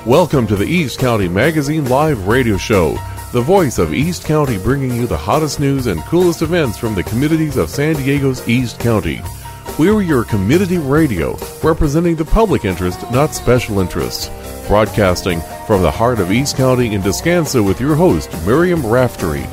Welcome to the East County Magazine Live Radio Show, the voice of East County, bringing you the hottest news and coolest events from the communities of San Diego's East County. We're your community radio, representing the public interest, not special interests. Broadcasting from the heart of East County in Descanso with your host, Miriam Raftery.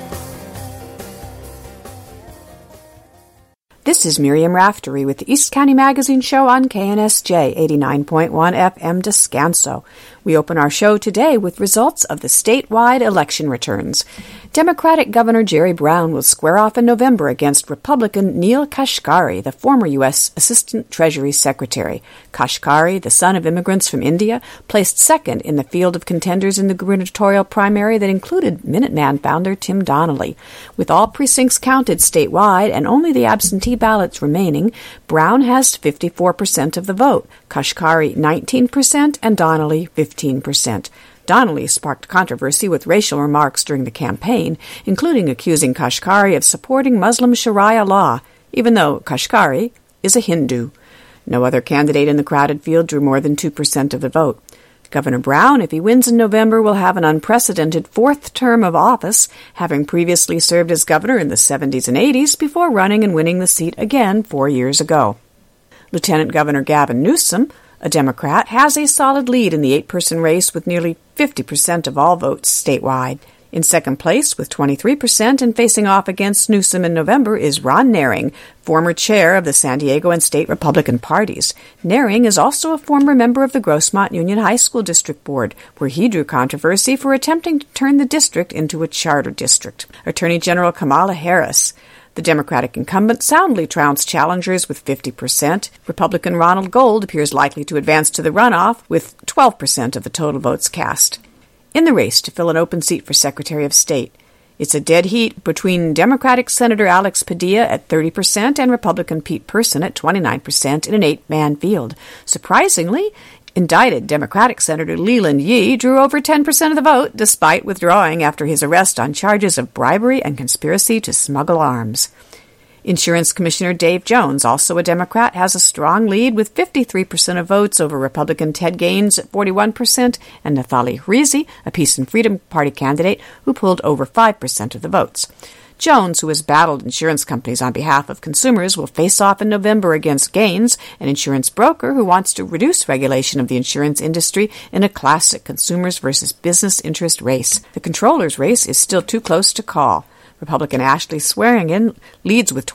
This is Miriam Raftery with the East County Magazine Show on KNSJ 89.1 FM Descanso. We open our show today with results of the statewide election returns. Democratic Governor Jerry Brown will square off in November against Republican Neel Kashkari, the former U.S. Assistant Treasury Secretary. Kashkari, the son of immigrants from India, placed second in the field of contenders in the gubernatorial primary that included Minuteman founder Tim Donnelly. With all precincts counted statewide and only the absentee ballots remaining, Brown has 54% of the vote, Kashkari 19%, and Donnelly 15%. Donnelly sparked controversy with racial remarks during the campaign, including accusing Kashkari of supporting Muslim Sharia law, even though Kashkari is a Hindu. No other candidate in the crowded field drew more than 2% of the vote. Governor Brown, if he wins in November, will have an unprecedented fourth term of office, having previously served as governor in the 70s and 80s before running and winning the seat again 4 years ago. Lieutenant Governor Gavin Newsom, a Democrat, has a solid lead in the 8-person race with nearly 50% of all votes statewide. In second place, with 23% and facing off against Newsom in November, is Ron Nehring, former chair of the San Diego and state Republican parties. Nehring is also a former member of the Grossmont Union High School District Board, where he drew controversy for attempting to turn the district into a charter district. Attorney General Kamala Harris, the Democratic incumbent, soundly trounced challengers with 50%. Republican Ronald Gold appears likely to advance to the runoff with 12% of the total votes cast. In the race to fill an open seat for Secretary of State, it's a dead heat between Democratic Senator Alex Padilla at 30% and Republican Pete Person at 29% in an 8-man field. Surprisingly, indicted Democratic Senator Leland Yee drew over 10% of the vote, despite withdrawing after his arrest on charges of bribery and conspiracy to smuggle arms. Insurance Commissioner Dave Jones, also a Democrat, has a strong lead with 53% of votes over Republican Ted Gaines at 41% and Nathali Rizzi, a Peace and Freedom Party candidate, who pulled over 5% of the votes. Jones, who has battled insurance companies on behalf of consumers, will face off in November against Gaines, an insurance broker who wants to reduce regulation of the insurance industry in a classic consumers versus business interest race. The controller's race is still too close to call. Republican Ashley Swearingen leads with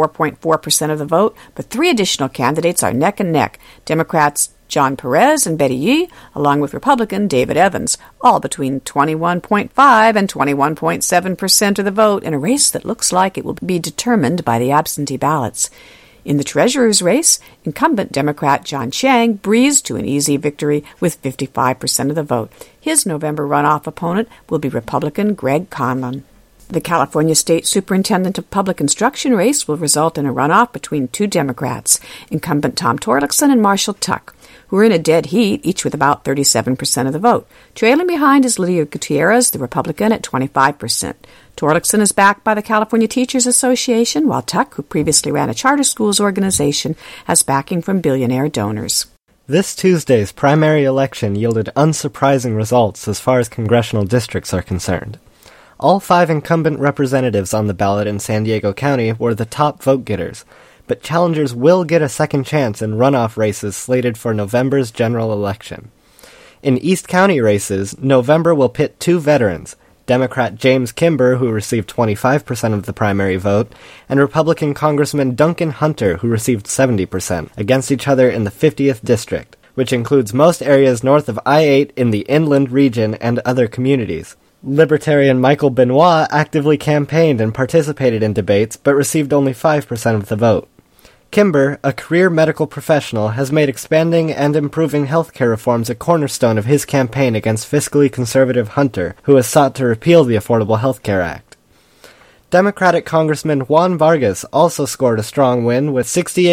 24.4% of the vote, but 3 additional candidates are neck and neck. Democrats John Perez and Betty Yee, along with Republican David Evans, all between 21.5 and 21.7% of the vote in a race that looks like it will be determined by the absentee ballots. In the treasurer's race, incumbent Democrat John Chiang breezed to an easy victory with 55% of the vote. His November runoff opponent will be Republican Greg Conlon. The California State Superintendent of Public Instruction race will result in a runoff between 2 Democrats, incumbent Tom Torlakson and Marshall Tuck, who are in a dead heat, each with about 37% of the vote. Trailing behind is Lydia Gutierrez, the Republican, at 25%. Torlakson is backed by the California Teachers Association, while Tuck, who previously ran a charter schools organization, has backing from billionaire donors. This Tuesday's primary election yielded unsurprising results as far as congressional districts are concerned. All 5 incumbent representatives on the ballot in San Diego County were the top vote-getters, but challengers will get a second chance in runoff races slated for November's general election. In East County races, November will pit 2 veterans, Democrat James Kimber, who received 25% of the primary vote, and Republican Congressman Duncan Hunter, who received 70%, against each other in the 50th District, which includes most areas north of I-8 in the inland region and other communities. Libertarian Michael Benoit actively campaigned and participated in debates, but received only 5% of the vote. Kimber, a career medical professional, has made expanding and improving healthcare reforms a cornerstone of his campaign against fiscally conservative Hunter, who has sought to repeal the Affordable Health Care Act. Democratic Congressman Juan Vargas also scored a strong win with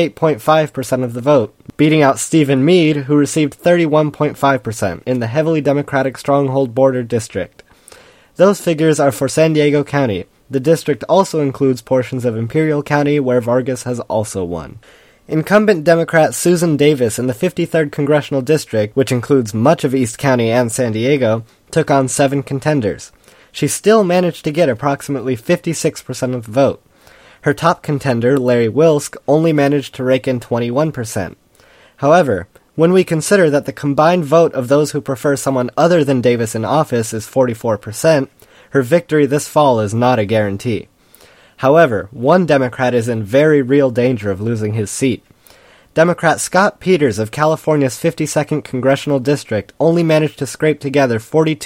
68.5% of the vote, beating out Stephen Meade, who received 31.5% in the heavily Democratic Stronghold Border District. Those figures are for San Diego County. The district also includes portions of Imperial County, where Vargas has also won. Incumbent Democrat Susan Davis in the 53rd Congressional District, which includes much of East County and San Diego, took on 7 contenders. She still managed to get approximately 56% of the vote. Her top contender, Larry Wilsk, only managed to rake in 21%. However, when we consider that the combined vote of those who prefer someone other than Davis in office is 44%, her victory this fall is not a guarantee. However, one Democrat is in very real danger of losing his seat. Democrat Scott Peters of California's 52nd Congressional District only managed to scrape together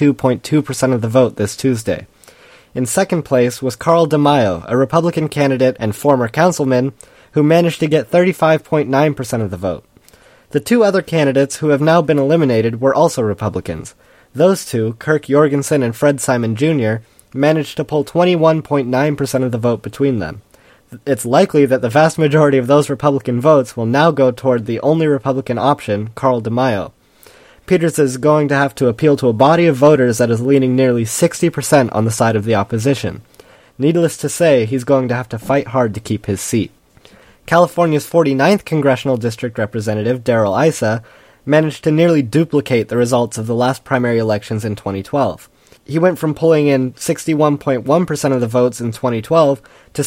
42.2% of the vote this Tuesday. In second place was Carl DeMaio, a Republican candidate and former councilman, who managed to get 35.9% of the vote. The 2 other candidates who have now been eliminated were also Republicans. Those 2, Kirk Jorgensen and Fred Simon Jr., managed to pull 21.9% of the vote between them. It's likely that the vast majority of those Republican votes will now go toward the only Republican option, Carl DeMaio. Peters is going to have to appeal to a body of voters that is leaning nearly 60% on the side of the opposition. Needless to say, he's going to have to fight hard to keep his seat. California's 49th Congressional District Representative, Darrell Issa, managed to nearly duplicate the results of the last primary elections in 2012. He went from pulling in 61.1% of the votes in 2012 to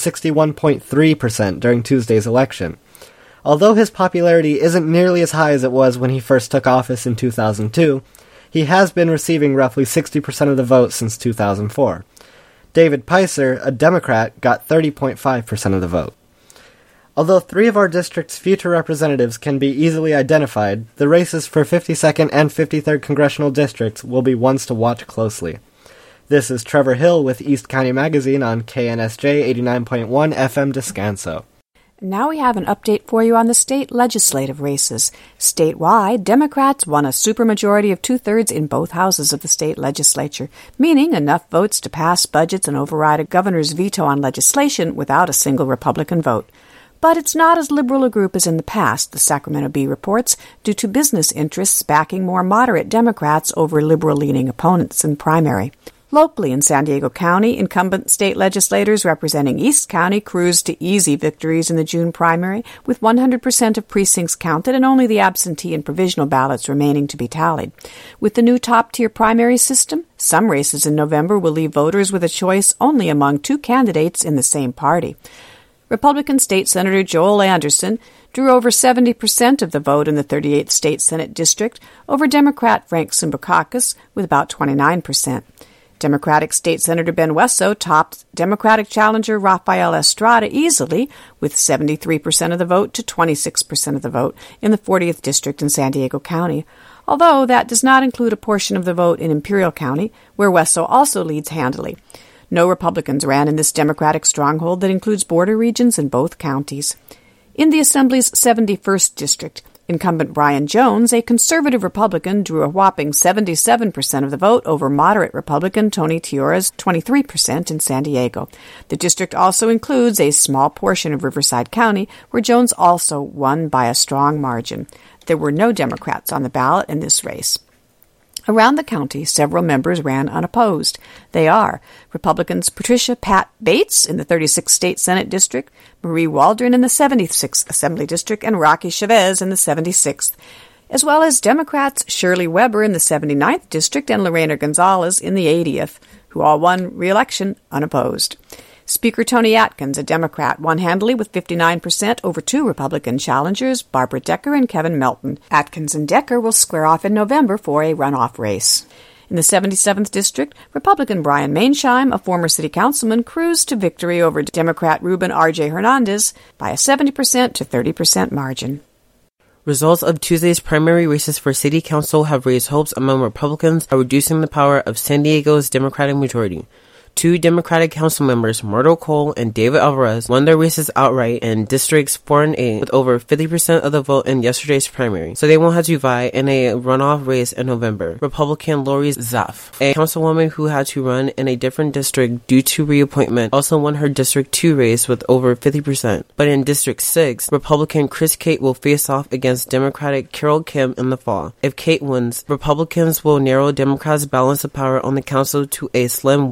61.3% during Tuesday's election. Although his popularity isn't nearly as high as it was when he first took office in 2002, he has been receiving roughly 60% of the vote since 2004. David Peiser, a Democrat, got 30.5% of the vote. Although 3 of our district's future representatives can be easily identified, the races for 52nd and 53rd congressional districts will be ones to watch closely. This is Trevor Hill with East County Magazine on KNSJ 89.1 FM Descanso. Now we have an update for you on the state legislative races. Statewide, Democrats won a supermajority of 2/3 in both houses of the state legislature, meaning enough votes to pass budgets and override a governor's veto on legislation without a single Republican vote. But it's not as liberal a group as in the past, the Sacramento Bee reports, due to business interests backing more moderate Democrats over liberal-leaning opponents in the primary. Locally in San Diego County, incumbent state legislators representing East County cruised to easy victories in the June primary, with 100% of precincts counted and only the absentee and provisional ballots remaining to be tallied. With the new top-tier primary system, some races in November will leave voters with a choice only among 2 candidates in the same party. Republican State Senator Joel Anderson drew over 70% of the vote in the 38th State Senate District over Democrat Frank Simbakakis with about 29%. Democratic State Senator Ben Wesso topped Democratic challenger Rafael Estrada easily with 73% of the vote to 26% of the vote in the 40th District in San Diego County, although that does not include a portion of the vote in Imperial County, where Wesso also leads handily. No Republicans ran in this Democratic stronghold that includes border regions in both counties. In the Assembly's 71st District, incumbent Brian Jones, a conservative Republican, drew a whopping 77% of the vote over moderate Republican Tony Tiora's 23% in San Diego. The district also includes a small portion of Riverside County, where Jones also won by a strong margin. There were no Democrats on the ballot in this race. Around the county, several members ran unopposed. They are Republicans Patricia Pat Bates in the 36th State Senate District, Marie Waldron in the 76th Assembly District, and Rocky Chavez in the 76th, as well as Democrats Shirley Weber in the 79th District and Lorena Gonzalez in the 80th, who all won re-election unopposed. Speaker Tony Atkins, a Democrat, won handily with 59% over 2 Republican challengers, Barbara Decker and Kevin Melton. Atkins and Decker will square off in November for a runoff race. In the 77th District, Republican Brian Mainsheim, a former city councilman, cruised to victory over Democrat Ruben R.J. Hernandez by a 70% to 30% margin. Results of Tuesday's primary races for city council have raised hopes among Republicans of reducing the power of San Diego's Democratic majority. 2 Democratic council members, Myrtle Cole and David Alvarez, won their races outright in Districts 4 and 8 with over 50% of the vote in yesterday's primary, so they won't have to vie in a runoff race in November. Republican Lori Zaff, a councilwoman who had to run in a different district due to reappointment, also won her District 2 race with over 50%. But in District 6, Republican Chris Cate will face off against Democratic Carol Kim in the fall. If Cate wins, Republicans will narrow Democrats' balance of power on the council to a slim 1-vote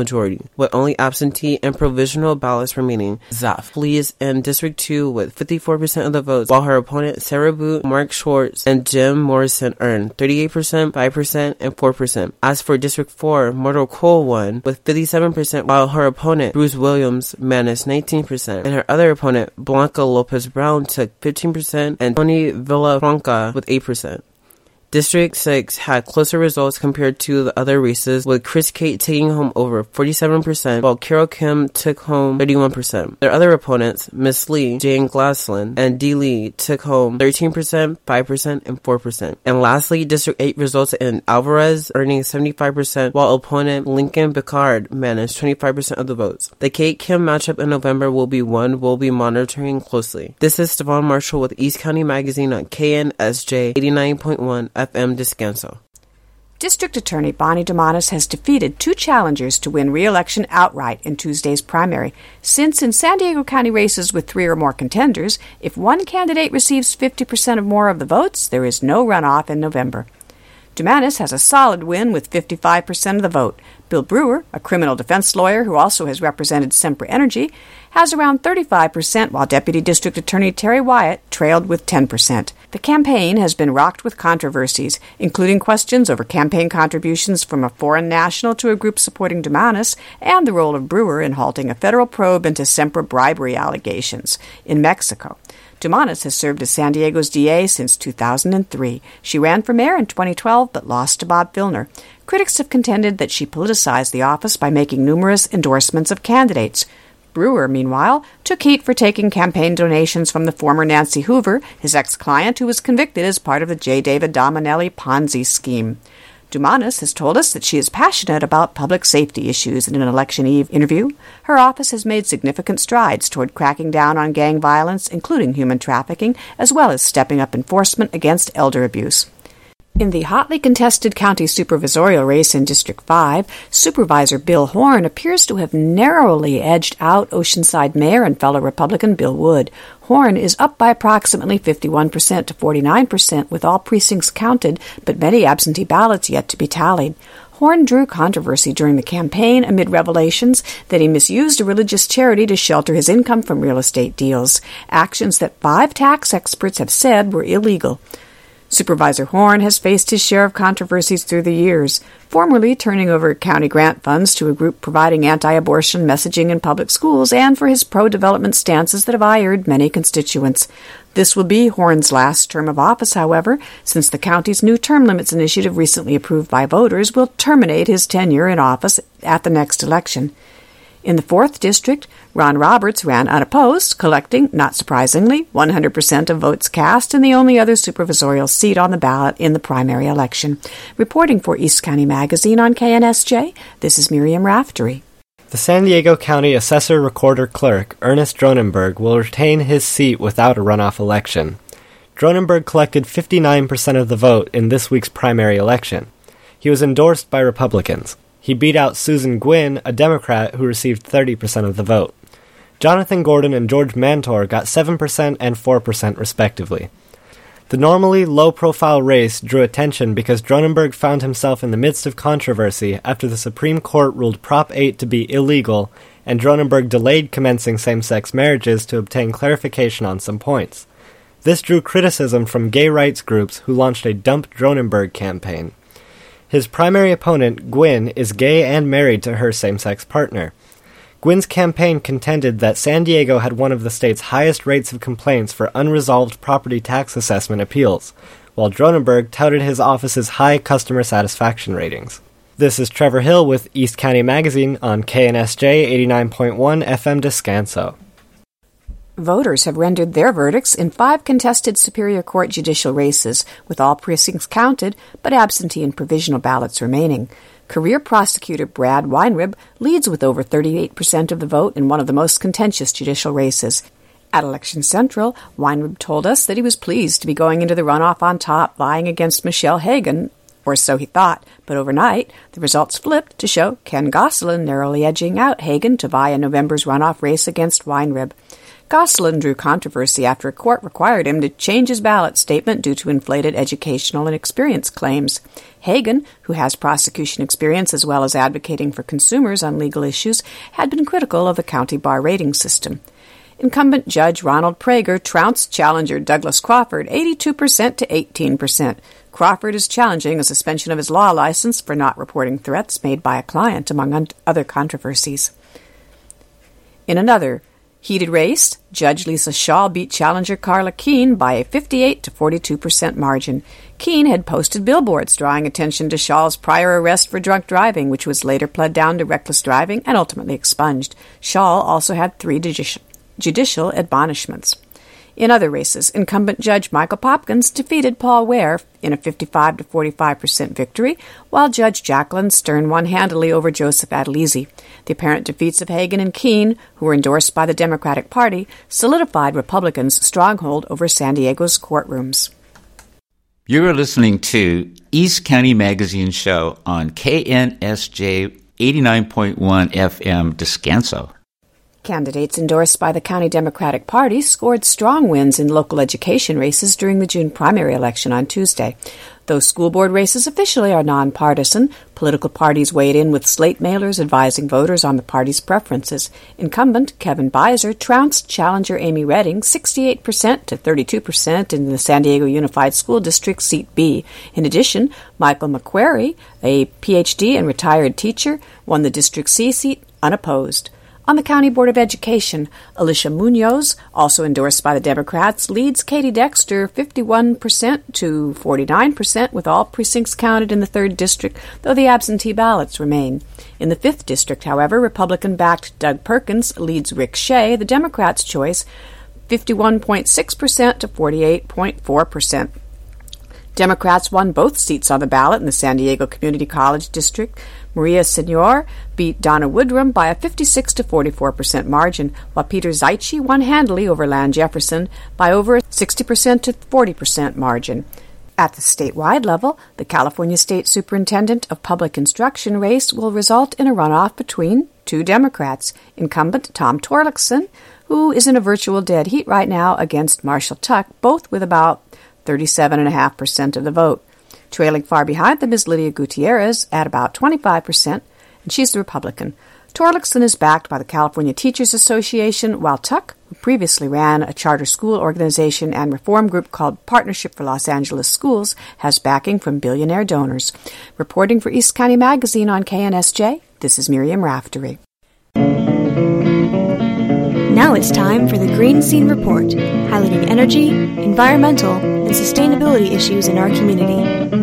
majority, with only absentee and provisional ballots remaining. Zaf leads in District 2 with 54% of the votes, while her opponent Sarah Boot, Mark Schwartz, and Jim Morrison earned 38%, 5%, and 4%. As for District 4, Myrtle Cole won with 57%, while her opponent Bruce Williams managed 19%, and her other opponent Blanca Lopez Brown took 15%, and Tony Villafranca with 8%. District 6 had closer results compared to the other races, with Chris Kate taking home over 47%, while Carol Kim took home 31%. Their other opponents, Miss Lee, Jane Glaslin, and Dee Lee, took home 13%, 5%, and 4%. And lastly, District 8 resulted in Alvarez earning 75%, while opponent Lincoln Picard managed 25% of the votes. The Kate Kim matchup in November will be one we'll be monitoring closely. This is Stefan Marshall with East County Magazine on KNSJ 89.1 FM Descanso. District Attorney Bonnie Dumanis has defeated two challengers to win re-election outright in Tuesday's primary, since in San Diego County races with 3 or more contenders, if one candidate receives 50% or more of the votes, there is no runoff in November. Dumanis has a solid win with 55% of the vote. Bill Brewer, a criminal defense lawyer who also has represented Sempra Energy, has around 35%, while Deputy District Attorney Terry Wyatt trailed with 10%. The campaign has been rocked with controversies, including questions over campaign contributions from a foreign national to a group supporting Dumanis and the role of Brewer in halting a federal probe into Sempra bribery allegations in Mexico. Dumanis has served as San Diego's DA since 2003. She ran for mayor in 2012 but lost to Bob Filner. Critics have contended that she politicized the office by making numerous endorsements of candidates. Brewer, meanwhile, took heat for taking campaign donations from the former Nancy Hoover, his ex-client who was convicted as part of the J. David Dominelli Ponzi scheme. Dumanis has told us that she is passionate about public safety issues in an election eve interview. Her office has made significant strides toward cracking down on gang violence, including human trafficking, as well as stepping up enforcement against elder abuse. In the hotly contested county supervisorial race in District 5, Supervisor Bill Horn appears to have narrowly edged out Oceanside Mayor and fellow Republican Bill Wood. Horn is up by approximately 51% to 49% with all precincts counted, but many absentee ballots yet to be tallied. Horn drew controversy during the campaign amid revelations that he misused a religious charity to shelter his income from real estate deals, actions that 5 tax experts have said were illegal. Supervisor Horn has faced his share of controversies through the years, formerly turning over county grant funds to a group providing anti-abortion messaging in public schools, and for his pro-development stances that have ironed many constituents. This will be Horn's last term of office, however, since the county's new term limits initiative recently approved by voters will terminate his tenure in office at the next election. In the 4th District, Ron Roberts ran unopposed, collecting, not surprisingly, 100% of votes cast in the only other supervisorial seat on the ballot in the primary election. Reporting for East County Magazine on KNSJ, this is Miriam Raftery. The San Diego County Assessor Recorder Clerk, Ernest Dronenberg, will retain his seat without a runoff election. Dronenberg collected 59% of the vote in this week's primary election. He was endorsed by Republicans. He beat out Susan Gwynn, a Democrat who received 30% of the vote. Jonathan Gordon and George Mantor got 7% and 4% respectively. The normally low-profile race drew attention because Dronenberg found himself in the midst of controversy after the Supreme Court ruled Prop 8 to be illegal, and Dronenberg delayed commencing same-sex marriages to obtain clarification on some points. This drew criticism from gay rights groups who launched a Dump Dronenberg campaign. His primary opponent, Gwynn, is gay and married to her same-sex partner. Gwynn's campaign contended that San Diego had one of the state's highest rates of complaints for unresolved property tax assessment appeals, while Dronenberg touted his office's high customer satisfaction ratings. This is Trevor Hill with East County Magazine on KNSJ 89.1 FM Descanso. Voters have rendered their verdicts in 5 contested Superior Court judicial races, with all precincts counted, but absentee and provisional ballots remaining. Career prosecutor Brad Weinrib leads with over 38% of the vote in one of the most contentious judicial races. At Election Central, Weinrib told us that he was pleased to be going into the runoff on top, vying against Michelle Hagan, or so he thought, but overnight, the results flipped to show Ken Gosselin narrowly edging out Hagan to vie in November's runoff race against Weinrib. Gosselin drew controversy after a court required him to change his ballot statement due to inflated educational and experience claims. Hagan, who has prosecution experience as well as advocating for consumers on legal issues, had been critical of the county bar rating system. Incumbent Judge Ronald Prager trounced challenger Douglas Crawford 82% to 18%. Crawford is challenging a suspension of his law license for not reporting threats made by a client, among other controversies. In another heated race, Judge Lisa Shaw beat challenger Carla Keene by a 58 to 42% margin. Keene had posted billboards drawing attention to Shaw's prior arrest for drunk driving, which was later pled down to reckless driving and ultimately expunged. Shaw also had 3 judicial admonishments. In other races, incumbent Judge Michael Popkins defeated Paul Ware in a 55 to 45% victory, while Judge Jacqueline Stern won handily over Joseph Adelisi. The apparent defeats of Hagan and Keene, who were endorsed by the Democratic Party, solidified Republicans' stronghold over San Diego's courtrooms. You're listening to East County Magazine Show on KNSJ 89.1 FM Descanso. Candidates endorsed by the County Democratic Party scored strong wins in local education races during the June primary election on Tuesday. Though school board races officially are nonpartisan, political parties weighed in with slate mailers advising voters on the party's preferences. Incumbent Kevin Beiser trounced challenger Amy Redding 68% to 32% in the San Diego Unified School District Seat B. In addition, Michael McQuarrie, a Ph.D. and retired teacher, won the District C seat unopposed. On the County Board of Education, Alicia Munoz, also endorsed by the Democrats, leads Katie Dexter 51% to 49% with all precincts counted in the 3rd District, though the absentee ballots remain. In the 5th District, however, Republican-backed Doug Perkins leads Rick Shea, the Democrats' choice, 51.6% to 48.4%. Democrats won both seats on the ballot in the San Diego Community College District. Maria Senor beat Donna Woodrum by a 56 to 44% margin, while Peter Zeitchi won handily over Lan Jefferson by over a 60% to 40% margin. At the statewide level, the California State Superintendent of Public Instruction race will result in a runoff between 2 Democrats, incumbent Tom Torlakson, who is in a virtual dead heat right now, against Marshall Tuck, both with about 37.5% of the vote. Trailing far behind them is Lydia Gutierrez at about 25%, and she's the Republican. Torlakson is backed by the California Teachers Association, while Tuck, who previously ran a charter school organization and reform group called Partnership for Los Angeles Schools, has backing from billionaire donors. Reporting for East County Magazine on KNSJ, this is Miriam Raftery. Now it's time for the Green Scene Report, highlighting energy, environmental, and sustainability issues in our community.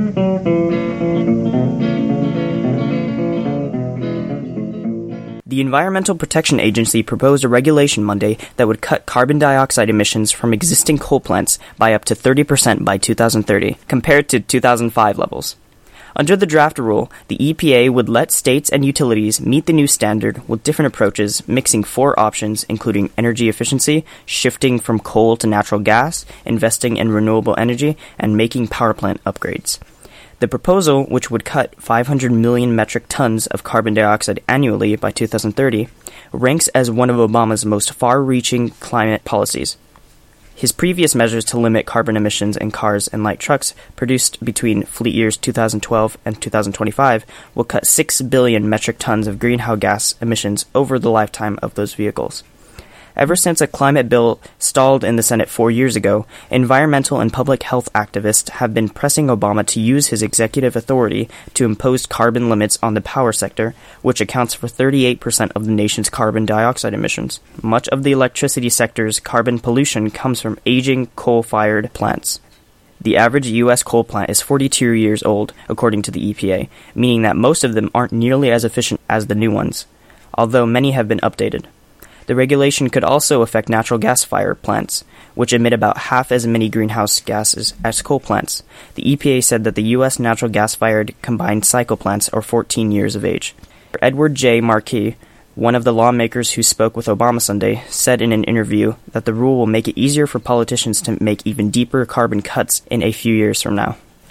The Environmental Protection Agency proposed a regulation Monday that would cut carbon dioxide emissions from existing coal plants by up to 30% by 2030, compared to 2005 levels. Under the draft rule, the EPA would let states and utilities meet the new standard with different approaches, mixing 4 options, including energy efficiency, shifting from coal to natural gas, investing in renewable energy, and making power plant upgrades. The proposal, which would cut 500 million metric tons of carbon dioxide annually by 2030, ranks as one of Obama's most far-reaching climate policies. His previous measures to limit carbon emissions in cars and light trucks produced between fleet years 2012 and 2025 will cut 6 billion metric tons of greenhouse gas emissions over the lifetime of those vehicles. Ever since a climate bill stalled in the Senate 4 years ago, environmental and public health activists have been pressing Obama to use his executive authority to impose carbon limits on the power sector, which accounts for 38% of the nation's carbon dioxide emissions. Much of the electricity sector's carbon pollution comes from aging coal-fired plants. The average U.S. coal plant is 42 years old, according to the EPA, meaning that most of them aren't nearly as efficient as the new ones, although many have been updated. The regulation could also affect natural gas-fired plants, which emit about half as many greenhouse gases as coal plants. The EPA said that the U.S. natural gas-fired combined cycle plants are 14 years of age. Edward J. Markey, one of the lawmakers who spoke with Obama Sunday, said in an interview that the rule will make it easier for politicians to make even deeper carbon cuts in a few years from now.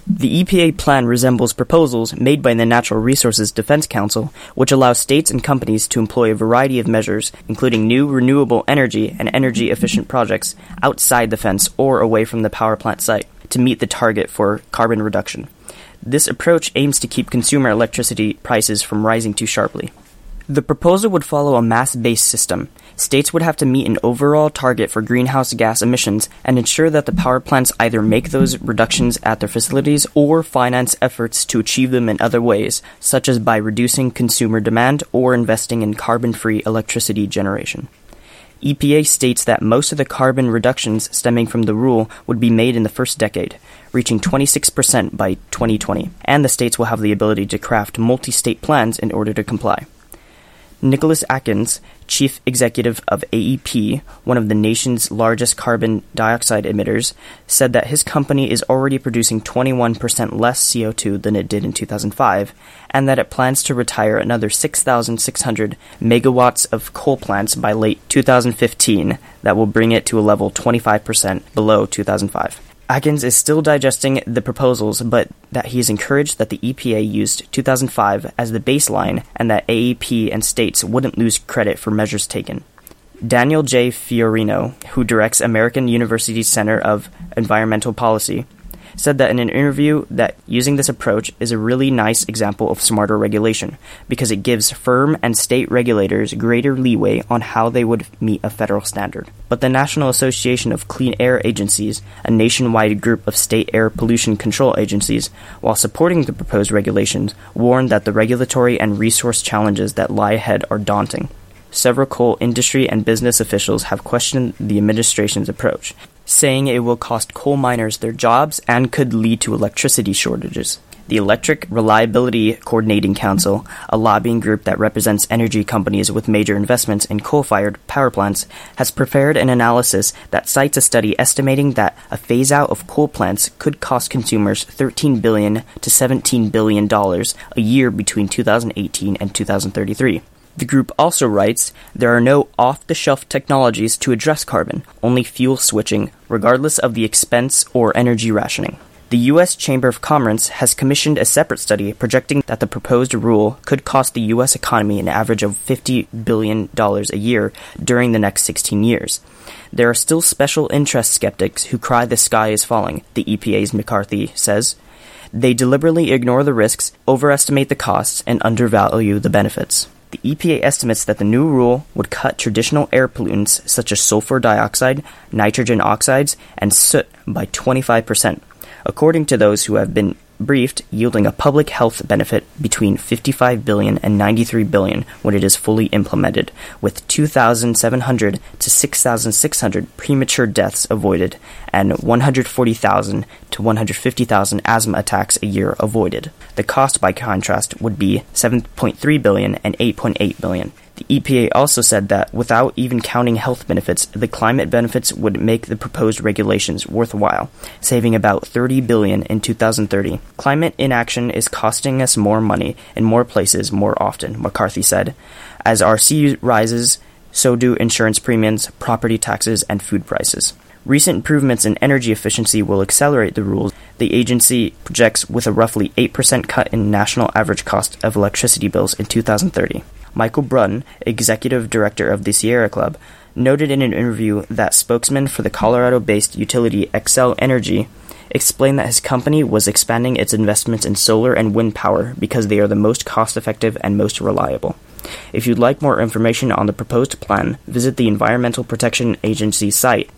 The EPA plan resembles proposals made by the Natural Resources Defense Council, which allows states and companies to employ a variety of measures, including new renewable energy and energy-efficient projects outside the fence or away from the power plant site, to meet the target for carbon reduction. This approach aims to keep consumer electricity prices from rising too sharply. The proposal would follow a mass-based system. States would have to meet an overall target for greenhouse gas emissions and ensure that the power plants either make those reductions at their facilities or finance efforts to achieve them in other ways, such as by reducing consumer demand or investing in carbon-free electricity generation. EPA states that most of the carbon reductions stemming from the rule would be made in the first decade, reaching 26% by 2020, and the states will have the ability to craft multi-state plans in order to comply. Nicholas Atkins, chief executive of AEP, one of the nation's largest carbon dioxide emitters, said that his company is already producing 21% less CO2 than it did in 2005, and that it plans to retire another 6,600 megawatts of coal plants by late 2015 that will bring it to a level 25% below 2005. Atkins is still digesting the proposals, but that he is encouraged that the EPA used 2005 as the baseline and that AEP and states wouldn't lose credit for measures taken. Daniel J. Fiorino, who directs American University's Center of Environmental Policy, said that in an interview that using this approach is a really nice example of smarter regulation because it gives firm and state regulators greater leeway on how they would meet a federal standard. But the National Association of Clean Air Agencies, a nationwide group of state air pollution control agencies, while supporting the proposed regulations, warned that the regulatory and resource challenges that lie ahead are daunting. Several coal industry and business officials have questioned the administration's approach, saying it will cost coal miners their jobs and could lead to electricity shortages. The Electric Reliability Coordinating Council, a lobbying group that represents energy companies with major investments in coal-fired power plants, has prepared an analysis that cites a study estimating that a phase-out of coal plants could cost consumers $13 billion to $17 billion a year between 2018 and 2033. The group also writes, there are no off-the-shelf technologies to address carbon, only fuel switching, regardless of the expense or energy rationing. The U.S. Chamber of Commerce has commissioned a separate study projecting that the proposed rule could cost the U.S. economy an average of $50 billion a year during the next 16 years. There are still special interest skeptics who cry the sky is falling, the EPA's McCarthy says. They deliberately ignore the risks, overestimate the costs, and undervalue the benefits. The EPA estimates that the new rule would cut traditional air pollutants such as sulfur dioxide, nitrogen oxides, and soot by 25%, according to those who have been briefed, yielding a public health benefit between $55 billion and $93 billion when it is fully implemented, with 2,700 to 6,600 premature deaths avoided and 140,000 to 150,000 asthma attacks a year avoided. The cost, by contrast, would be $7.3 billion and $8.8 billion. The EPA also said that, without even counting health benefits, the climate benefits would make the proposed regulations worthwhile, saving about $30 billion in 2030. Climate inaction is costing us more money in more places more often, McCarthy said. As our sea rises, so do insurance premiums, property taxes, and food prices. Recent improvements in energy efficiency will accelerate the rules. The agency projects with a roughly 8% cut in national average cost of electricity bills in 2030. Michael Brunn, executive director of the Sierra Club, noted in an interview that spokesman for the Colorado-based utility Xcel Energy explained that his company was expanding its investments in solar and wind power because they are the most cost-effective and most reliable. If you'd like more information on the proposed plan, visit the Environmental Protection Agency site,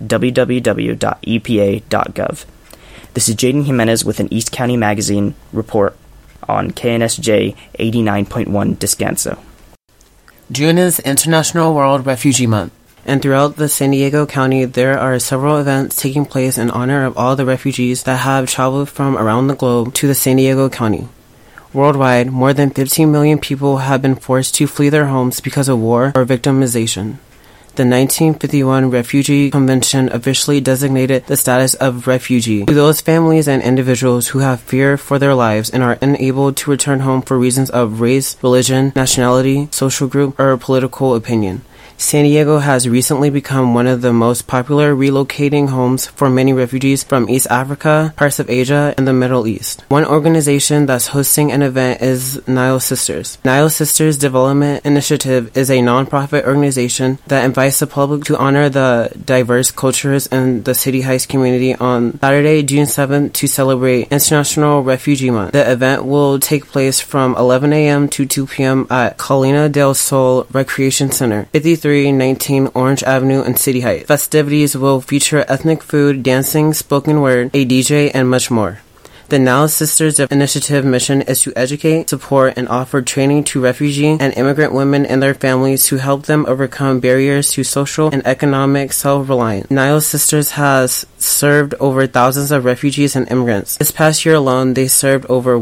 www.epa.gov. This is Jaden Jimenez with an East County Magazine report on KNSJ 89.1 Descanso. June is International World Refugee Month, and throughout the San Diego County there are several events taking place in honor of all the refugees that have traveled from around the globe to the San Diego County. Worldwide, more than 15 million people have been forced to flee their homes because of war or victimization. The 1951 Refugee Convention officially designated the status of refugee to those families and individuals who have fear for their lives and are unable to return home for reasons of race, religion, nationality, social group, or political opinion. San Diego has recently become one of the most popular relocating homes for many refugees from East Africa, parts of Asia, and the Middle East. One organization that's hosting an event is Nile Sisters. Nile Sisters Development Initiative is a nonprofit organization that invites the public to honor the diverse cultures in the City Heights community on Saturday, June 7th to celebrate International Refugee Month. The event will take place from 11 a.m. to 2 p.m. at Colina del Sol Recreation Center, 5319 Orange Avenue in City Heights. Festivities will feature ethnic food, dancing, spoken word, a DJ, and much more. The Nile Sisters Initiative mission is to educate, support, and offer training to refugee and immigrant women and their families to help them overcome barriers to social and economic self-reliance. Nile Sisters has served over thousands of refugees and immigrants. This past year alone, they served over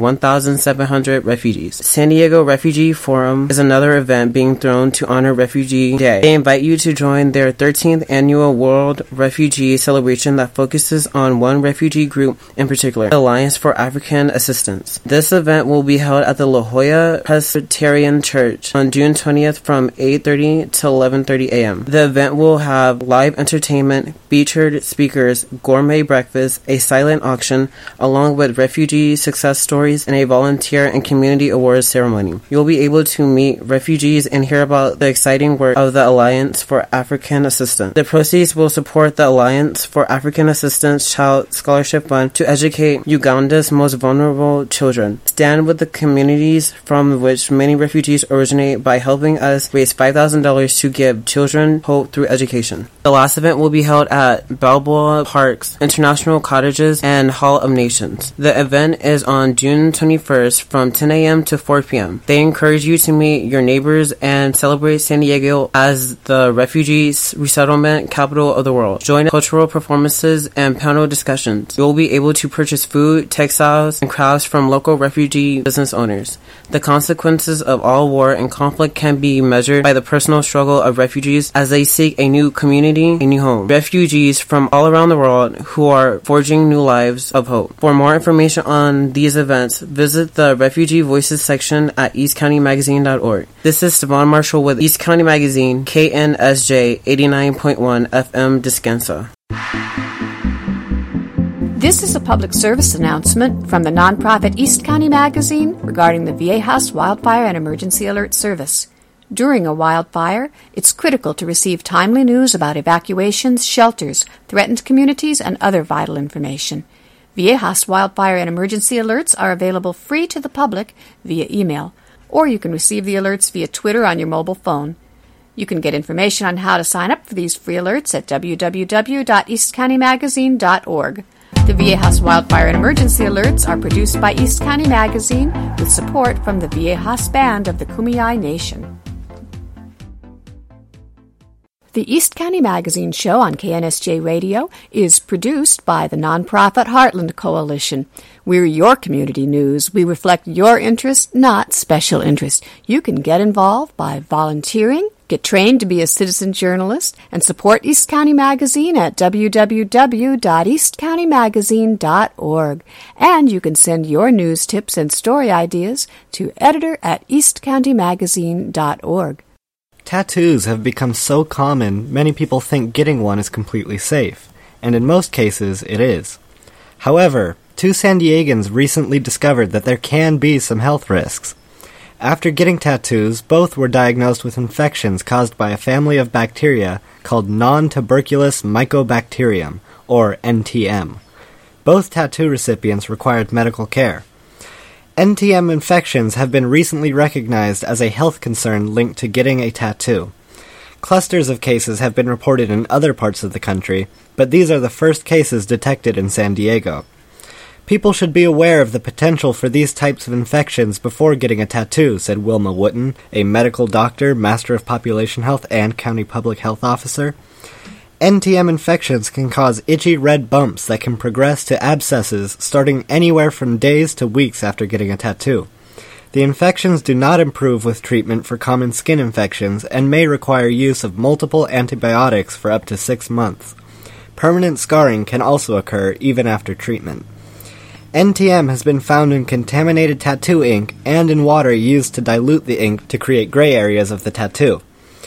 1,700 refugees. San Diego Refugee Forum is another event being thrown to honor Refugee Day. They invite you to join their 13th annual World Refugee Celebration that focuses on one refugee group in particular, the Alliance for African Assistance. This event will be held at the La Jolla Presbyterian Church on June 20th from 8:30 to 11:30 a.m. The event will have live entertainment, featured speakers, gourmet breakfast, a silent auction, along with refugee success stories and a volunteer and community awards ceremony. You'll be able to meet refugees and hear about the exciting work of the Alliance for African Assistance. The proceeds will support the Alliance for African Assistance Child Scholarship Fund to educate Uganda's most vulnerable children. Stand with the communities from which many refugees originate by helping us raise $5,000 to give children hope through education. The last event will be held at Balboa Parks, International Cottages, and Hall of Nations. The event is on June 21st from 10 a.m. to 4 p.m. They encourage you to meet your neighbors and celebrate San Diego as the refugee resettlement capital of the world. Join cultural performances and panel discussions. You will be able to purchase food, textiles, and crafts from local refugee business owners. The consequences of all war and conflict can be measured by the personal struggle of refugees as they seek a new community, a new home. Refugees from all around the world who are forging new lives of hope. For more information on these events, visit the Refugee Voices section at eastcountymagazine.org. This is Stefan Marshall with East County Magazine, KNSJ 89.1 FM Descanso. This is a public service announcement from the nonprofit East County Magazine regarding the Viejas Wildfire and Emergency Alert Service. During a wildfire, it's critical to receive timely news about evacuations, shelters, threatened communities, and other vital information. Viejas Wildfire and Emergency Alerts are available free to the public via email, or you can receive the alerts via Twitter on your mobile phone. You can get information on how to sign up for these free alerts at www.eastcountymagazine.org. The Viejas Wildfire and Emergency Alerts are produced by East County Magazine with support from the Viejas Band of the Kumeyaay Nation. The East County Magazine show on KNSJ Radio is produced by the nonprofit Heartland Coalition. We're your community news. We reflect your interest, not special interest. You can get involved by volunteering, get trained to be a citizen journalist, and support East County Magazine at www.eastcountymagazine.org. And you can send your news tips and story ideas to editor@eastcountymagazine.org. Tattoos have become so common, many people think getting one is completely safe, and in most cases, it is. However, 2 San Diegans recently discovered that there can be some health risks. After getting tattoos, both were diagnosed with infections caused by a family of bacteria called non-tuberculous mycobacterium, or NTM. Both tattoo recipients required medical care. NTM infections have been recently recognized as a health concern linked to getting a tattoo. Clusters of cases have been reported in other parts of the country, but these are the first cases detected in San Diego. People should be aware of the potential for these types of infections before getting a tattoo, said Wilma Wooten, a medical doctor, Master of Population Health, and County Public Health Officer. NTM infections can cause itchy red bumps that can progress to abscesses starting anywhere from days to weeks after getting a tattoo. The infections do not improve with treatment for common skin infections and may require use of multiple antibiotics for up to 6 months. Permanent scarring can also occur even after treatment. NTM has been found in contaminated tattoo ink and in water used to dilute the ink to create gray areas of the tattoo.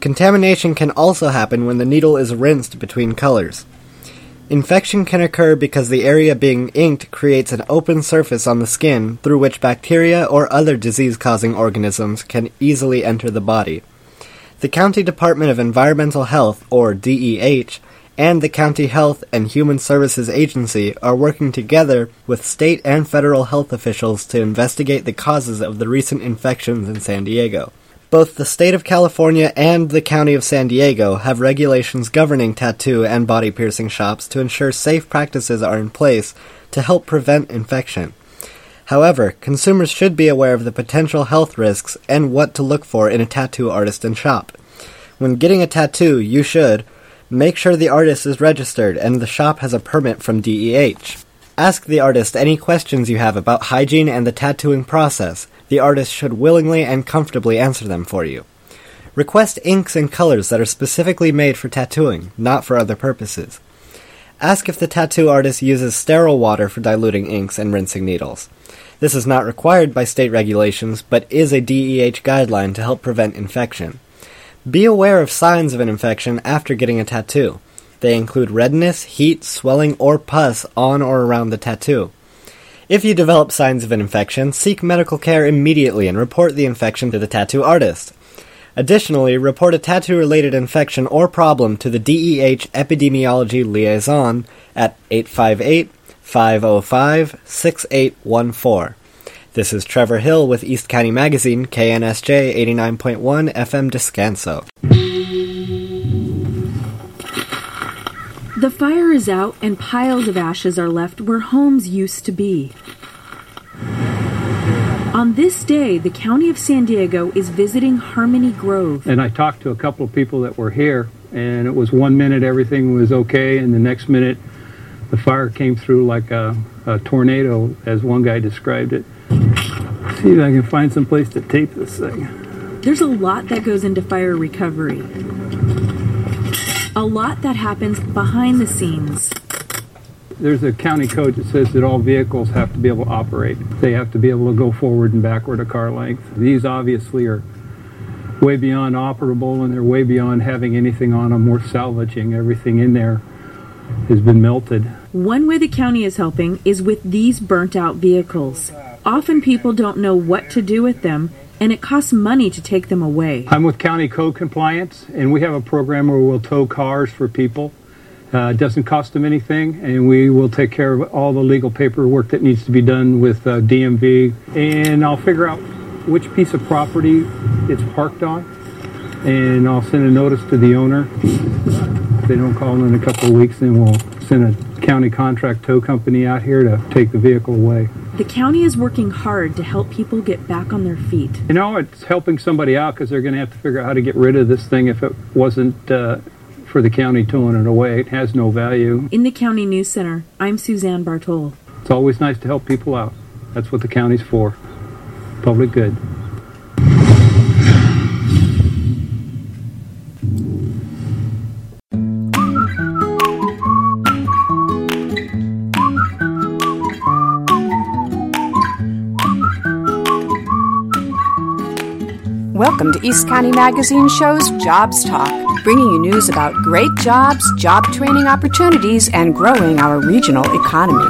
Contamination can also happen when the needle is rinsed between colors. Infection can occur because the area being inked creates an open surface on the skin through which bacteria or other disease-causing organisms can easily enter the body. The County Department of Environmental Health, or DEH, and the County Health and Human Services Agency are working together with state and federal health officials to investigate the causes of the recent infections in San Diego. Both the state of California and the county of San Diego have regulations governing tattoo and body piercing shops to ensure safe practices are in place to help prevent infection. However, consumers should be aware of the potential health risks and what to look for in a tattoo artist and shop. When getting a tattoo, you should make sure the artist is registered and the shop has a permit from DEH. Ask the artist any questions you have about hygiene and the tattooing process. The artist should willingly and comfortably answer them for you. Request inks and colors that are specifically made for tattooing, not for other purposes. Ask if the tattoo artist uses sterile water for diluting inks and rinsing needles. This is not required by state regulations, but is a DEH guideline to help prevent infection. Be aware of signs of an infection after getting a tattoo. They include redness, heat, swelling, or pus on or around the tattoo. If you develop signs of an infection, seek medical care immediately and report the infection to the tattoo artist. Additionally, report a tattoo-related infection or problem to the DEH Epidemiology Liaison at 858-505-6814. This is Trevor Hill with East County Magazine, KNSJ 89.1 FM Descanso. The fire is out and piles of ashes are left where homes used to be. On this day, the County of San Diego is visiting Harmony Grove. And I talked to a couple of people that were here, and it was 1 minute everything was okay, and the next minute the fire came through like a tornado, as one guy described it. See if I can find some place to tape this thing. There's a lot that goes into fire recovery. A lot that happens behind the scenes. There's a county code that says that all vehicles have to be able to operate. They have to be able to go forward and backward a car length. These obviously are way beyond operable, and they're way beyond having anything on them. We're salvaging everything in there has been melted. One way the county is helping is with these burnt-out vehicles. Often people don't know what to do with them, and it costs money to take them away. I'm with County Code Compliance, and we have a program where we'll tow cars for people. It doesn't cost them anything, and we will take care of all the legal paperwork that needs to be done with DMV. And I'll figure out which piece of property it's parked on, and I'll send a notice to the owner. If they don't call in a couple of weeks, then we'll send a county contract tow company out here to take the vehicle away. The county is working hard to help people get back on their feet. You know, it's helping somebody out because they're going to have to figure out how to get rid of this thing if it wasn't for the county towing it away. It has no value. In the County News Center, I'm Suzanne Bartol. It's always nice to help people out. That's what the county's for. Public good. Welcome to East County Magazine Show's Jobs Talk, bringing you news about great jobs, job training opportunities, and growing our regional economy.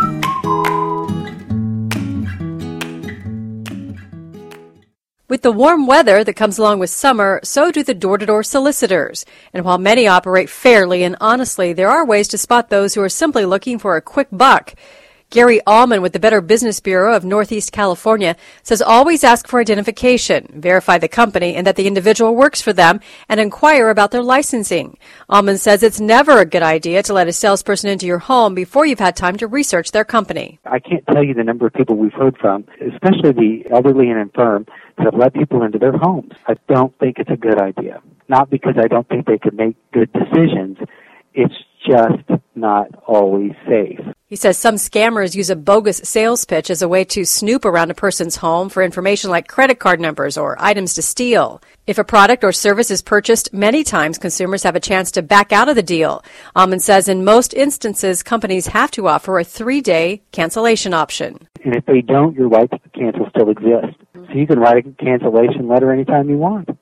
With the warm weather that comes along with summer, so do the door-to-door solicitors. And while many operate fairly and honestly, there are ways to spot those who are simply looking for a quick buck. Gary Allman with the Better Business Bureau of Northeast California says always ask for identification, verify the company and that the individual works for them, and inquire about their licensing. Allman says it's never a good idea to let a salesperson into your home before you've had time to research their company. I can't tell you the number of people we've heard from, especially the elderly and infirm, that have let people into their homes. I don't think it's a good idea. Not because I don't think they could make good decisions. It's just not always safe. He says some scammers use a bogus sales pitch as a way to snoop around a person's home for information like credit card numbers or items to steal. If a product or service is purchased, many times consumers have a chance to back out of the deal. Alman says in most instances, companies have to offer a 3-day cancellation option. And if they don't, your right to cancel still exists. So you can write a cancellation letter anytime you want.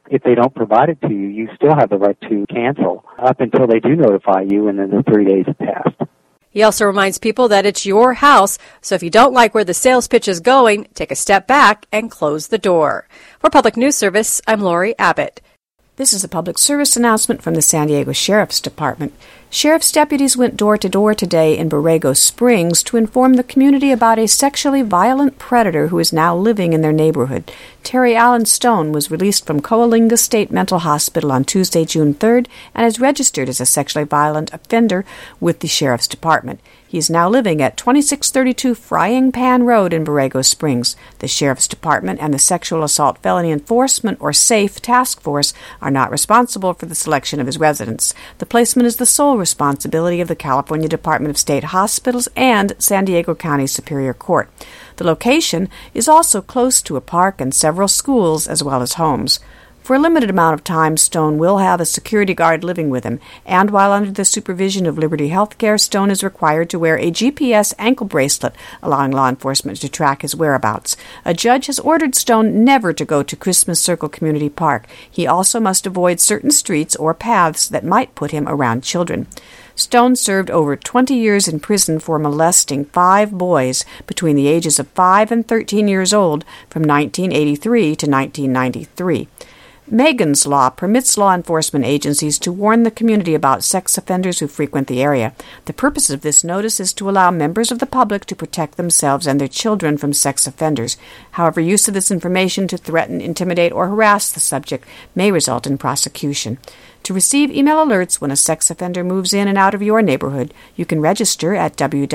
If they don't provide it to you, you still have the right to cancel up until they do notify you, and then the 3 days have passed. He also reminds people that it's your house, so if you don't like where the sales pitch is going, take a step back and close the door. For Public News Service, I'm Lori Abbott. This is a public service announcement from the San Diego Sheriff's Department. Sheriff's deputies went door to door today in Borrego Springs to inform the community about a sexually violent predator who is now living in their neighborhood. Terry Allen Stone was released from Coalinga State Mental Hospital on Tuesday, June 3rd, and is registered as a sexually violent offender with the Sheriff's Department. He is now living at 2632 Frying Pan Road in Borrego Springs. The Sheriff's Department and the Sexual Assault Felony Enforcement, or SAFE, task force are not responsible for the selection of his residence. The placement is the sole responsibility of the California Department of State Hospitals and San Diego County Superior Court. The location is also close to a park and several schools as well as homes. For a limited amount of time, Stone will have a security guard living with him, and while under the supervision of Liberty Healthcare, Stone is required to wear a GPS ankle bracelet, allowing law enforcement to track his whereabouts. A judge has ordered Stone never to go to Christmas Circle Community Park. He also must avoid certain streets or paths that might put him around children. Stone served over 20 years in prison for molesting 5 boys between the ages of 5 and 13 years old from 1983 to 1993. Megan's Law permits law enforcement agencies to warn the community about sex offenders who frequent the area. The purpose of this notice is to allow members of the public to protect themselves and their children from sex offenders. However, use of this information to threaten, intimidate, or harass the subject may result in prosecution. To receive email alerts when a sex offender moves in and out of your neighborhood, you can register at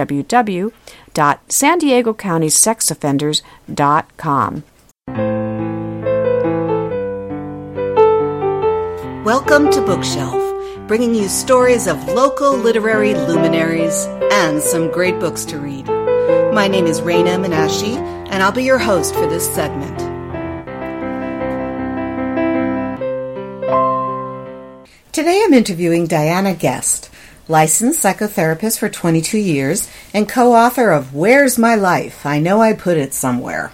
www.sandiegocountysexoffenders.com. Welcome to Bookshelf, bringing you stories of local literary luminaries and some great books to read. My name is Raina Minashi, and I'll be your host for this segment. Today I'm interviewing Diana Guest, licensed psychotherapist for 22 years and co-author of Where's My Life? I Know I Put It Somewhere.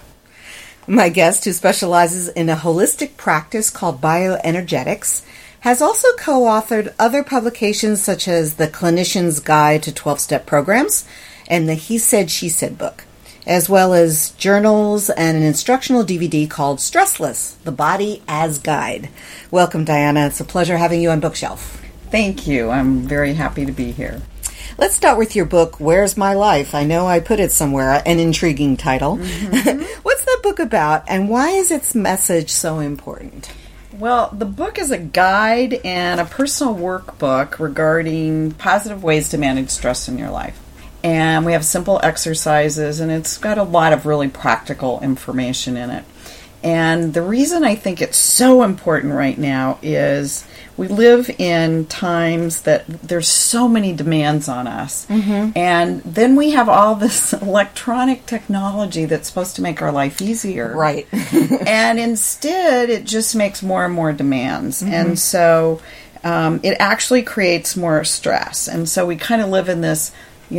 My guest, who specializes in a holistic practice called bioenergetics, has also co-authored other publications such as The Clinician's Guide to 12-Step Programs and the He Said, She Said book, as well as journals and an instructional DVD called Stressless, The Body as Guide. Welcome, Diana. It's a pleasure having you on Bookshelf. Thank you. I'm very happy to be here. Let's start with your book, Where's My Life? I Know I Put It Somewhere, an intriguing title. Mm-hmm. What's that book about, and why is its message so important? Well, the book is a guide and a personal workbook regarding positive ways to manage stress in your life. And we have simple exercises, and it's got a lot of really practical information in it. And the reason I think it's so important right now is we live in times that there's so many demands on us. Mm-hmm. And then we have all this electronic technology that's supposed to make our life easier. Right. And instead, it just makes more and more demands. Mm-hmm. And so it actually creates more stress. And so we kind of live in this,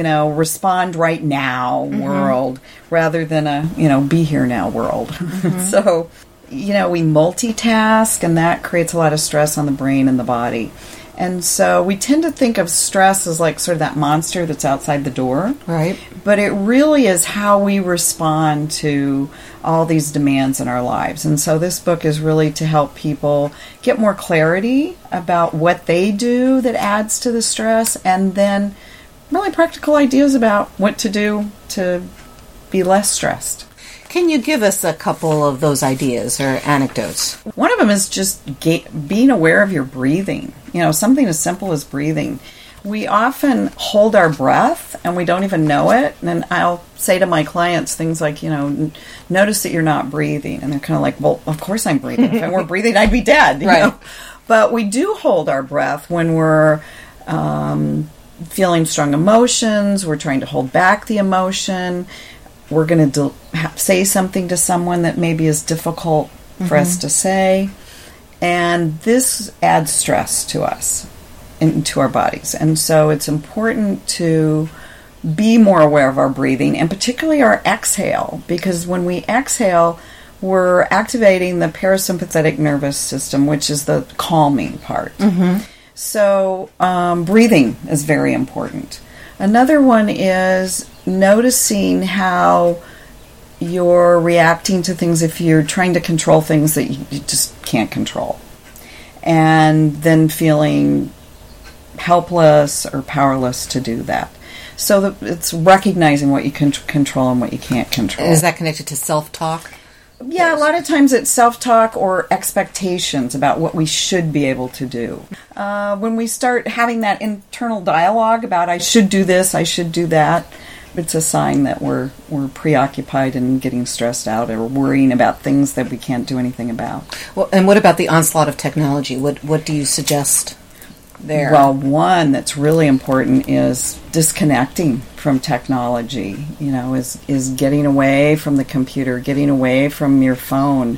respond right now world rather than a, be here now world. Mm-hmm. So, we multitask, and that creates a lot of stress on the brain and the body. And so we tend to think of stress as like sort of that monster that's outside the door. Right. But it really is how we respond to all these demands in our lives. And so this book is really to help people get more clarity about what they do that adds to the stress, and then really practical ideas about what to do to be less stressed. Can you give us a couple of those ideas or anecdotes? One of them is just being aware of your breathing. Something as simple as breathing. We often hold our breath and we don't even know it. And I'll say to my clients things like, notice that you're not breathing. And they're kind of like, well, of course I'm breathing. If I weren't breathing, I'd be dead. Right. But we do hold our breath when we're feeling strong emotions. We're trying to hold back the emotion. We're going to say something to someone that maybe is difficult for us to say. And this adds stress to us, into our bodies. And so it's important to be more aware of our breathing, and particularly our exhale, because when we exhale, we're activating the parasympathetic nervous system, which is the calming part. So breathing is very important. Another one is noticing how you're reacting to things if you're trying to control things that you just can't control. And then feeling helpless or powerless to do that. So it's recognizing what you can control and what you can't control. Is that connected to self-talk? Yeah, a lot of times it's self-talk or expectations about what we should be able to do. When we start having that internal dialogue about I should do this, I should do that, it's a sign that we're preoccupied and getting stressed out or worrying about things that we can't do anything about. Well, and what about the onslaught of technology? What do you suggest there? Well, one that's really important is disconnecting from technology. Is getting away from the computer, getting away from your phone.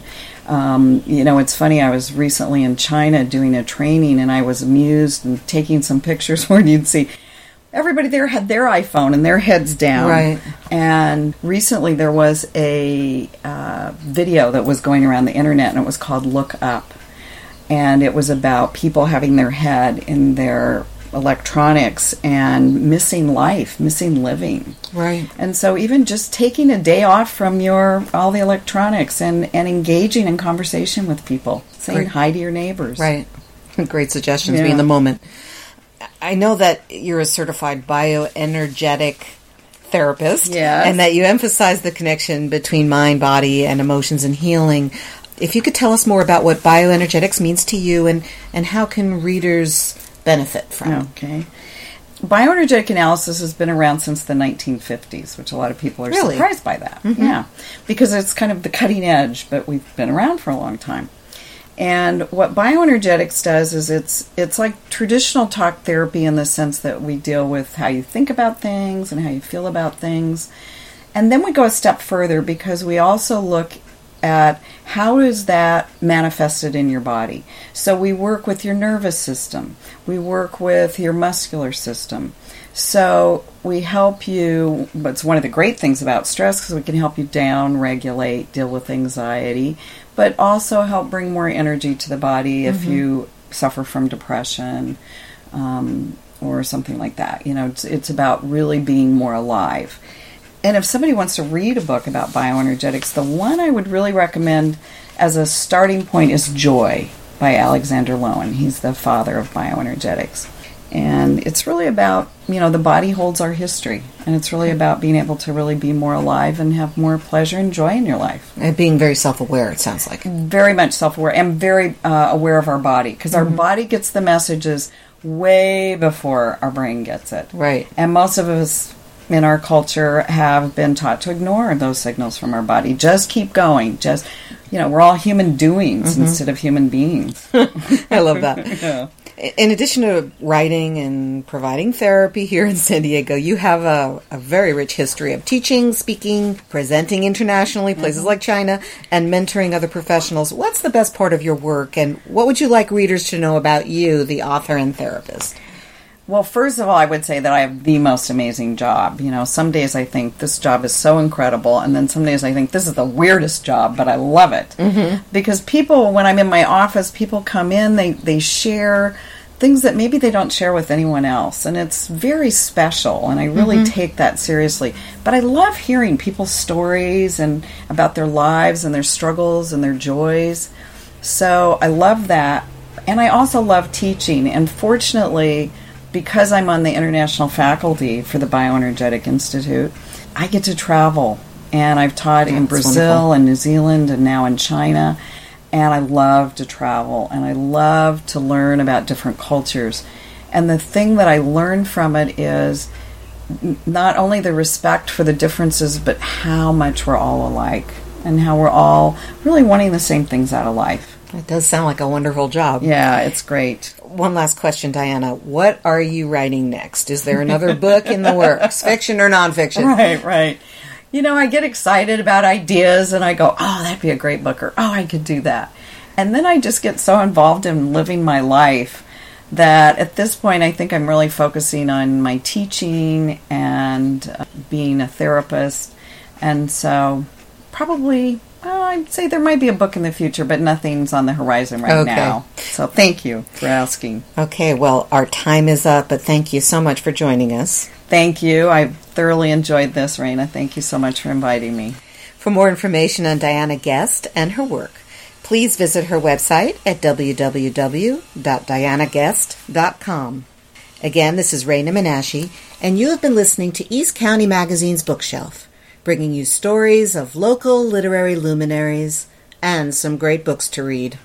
It's funny, I was recently in China doing a training, and I was amused and taking some pictures where you'd see everybody there had their iPhone and their heads down. Right. And recently there was a video that was going around the internet, and it was called Look Up. And it was about people having their head in their electronics and missing life, missing living. Right. And so even just taking a day off from all the electronics and engaging in conversation with people, saying hi to your neighbors. Right. Great suggestions. Be in the moment. I know that you're a certified bioenergetic therapist, and that you emphasize the connection between mind, body, and emotions and healing. If you could tell us more about what bioenergetics means to you and how can readers benefit from it. Okay. Bioenergetic analysis has been around since the 1950s, which a lot of people are surprised by that. Yeah, because it's kind of the cutting edge, but we've been around for a long time. And what bioenergetics does is it's like traditional talk therapy in the sense that we deal with how you think about things and how you feel about things. And then we go a step further because we also look at how is that manifested in your body. So we work with your nervous system. We work with your muscular system. So we help you, but it's one of the great things about stress because we can help you down, regulate, deal with anxiety, but also help bring more energy to the body if you suffer from depression or something like that. It's about really being more alive. And if somebody wants to read a book about bioenergetics, the one I would really recommend as a starting point is Joy by Alexander Lowen. He's the father of bioenergetics. And it's really about, the body holds our history. And it's really about being able to really be more alive and have more pleasure and joy in your life. And being very self-aware, it sounds like. Very much self-aware and very aware of our body. Because our body gets the messages way before our brain gets it. Right. And most of us in our culture have been taught to ignore those signals from our body. Just keep going. We're all human doings instead of human beings. I love that. In addition to writing and providing therapy here in San Diego, you have a very rich history of teaching, speaking, presenting internationally, places like China, and mentoring other professionals. What's the best part of your work, and what would you like readers to know about you, the author and therapist? Well, first of all, I would say that I have the most amazing job. Some days I think this job is so incredible, and then some days I think this is the weirdest job, but I love it. Because people, when I'm in my office, people come in, they share things that maybe they don't share with anyone else, and it's very special, and I really take that seriously. But I love hearing people's stories and about their lives and their struggles and their joys. So I love that. And I also love teaching, and fortunately, because I'm on the international faculty for the Bioenergetic Institute, I get to travel. And I've taught in Brazil and New Zealand and now in China. And I love to travel. And I love to learn about different cultures. And the thing that I learn from it is not only the respect for the differences, but how much we're all alike. And how we're all really wanting the same things out of life. It does sound like a wonderful job. Yeah, it's great. One last question, Diana. What are you writing next? Is there another book in the works, fiction or nonfiction? Right. I get excited about ideas and I go, oh, that'd be a great book, or oh, I could do that. And then I just get so involved in living my life that at this point I think I'm really focusing on my teaching and being a therapist. And so probably, I'd say there might be a book in the future, but nothing's on the horizon right now. So thank you for asking. Okay, well, our time is up, but thank you so much for joining us. Thank you. I thoroughly enjoyed this, Raina. Thank you so much for inviting me. For more information on Diana Guest and her work, please visit her website at www.dianaguest.com. Again, this is Raina Menashe, and you have been listening to East County Magazine's Bookshelf, bringing you stories of local literary luminaries and some great books to read.